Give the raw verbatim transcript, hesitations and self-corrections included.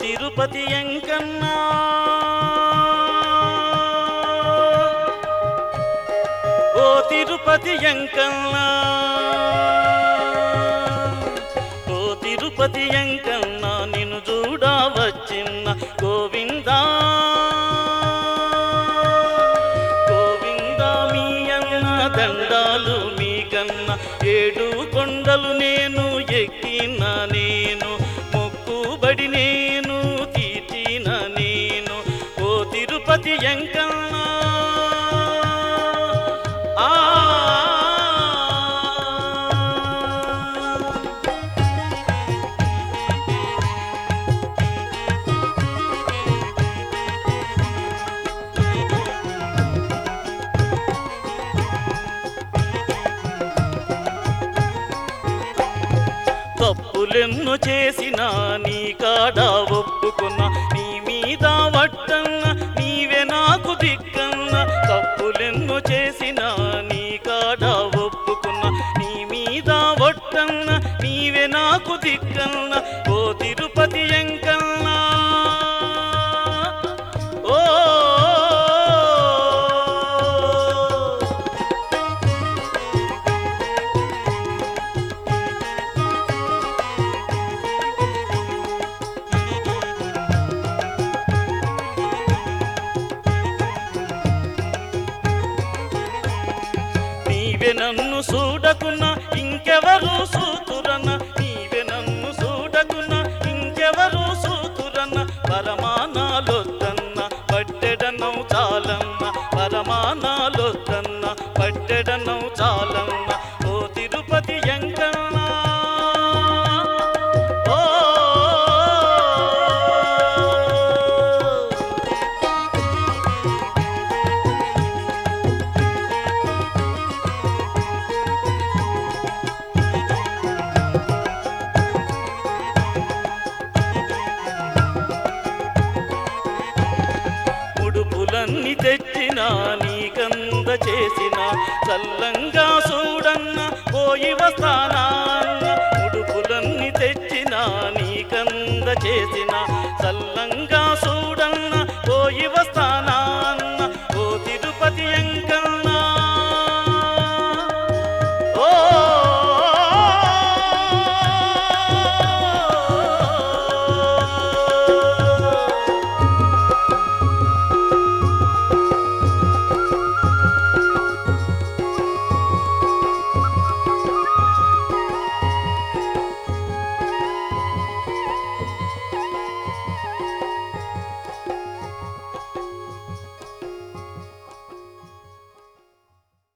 తిరుపతి ఎంకన్నా ఓ తిరుపతి ఎంకన్నా ఓ తిరుపతి ఎంకన్నా నిన్ను చూడా వచ్చిన్న గోవిందా గోవిందా మీ అన్న దండాలు మీకన్నా ఏడు కొండలు నేను ఎక్కిన నేను మొక్కుబడి నేను తీర్చిన నేను ఓ తిరుపతి ఎంకన్నా తప్పులెన్ను చేసినా నీ కాడా ఒప్పుకున్నా నీ మీద వట్టన్న నీవే నాకు దిక్కన్న తప్పులెన్ను చేసినా నీ కాడా ఒప్పుకున్నా నీ మీద వట్టన్న నీవే నాకు దిక్కన్న ఓ తిరుపతి ఎంకన్నా ఓ నీవే నన్ను చూడకున్నా ఇంకెవరు సూతురన్న నీవే నన్ను చూడకున్నా ఇంకెవరు సూతురన్న పరమానాలొద్దన్న పట్టెడనవు చాలన్న పరమానాలొద్దన్న పట్టెడనవు చాలన్న ఓ తిరుపతి ఎంకన్నా ఓ ఉడుపులన్నీ తెచ్చినా నీకంద చేసిన చల్లంగా చూడన్న పోయి వస్తానా ఉడుపులన్నీ తెచ్చినా నీకంద చేసిన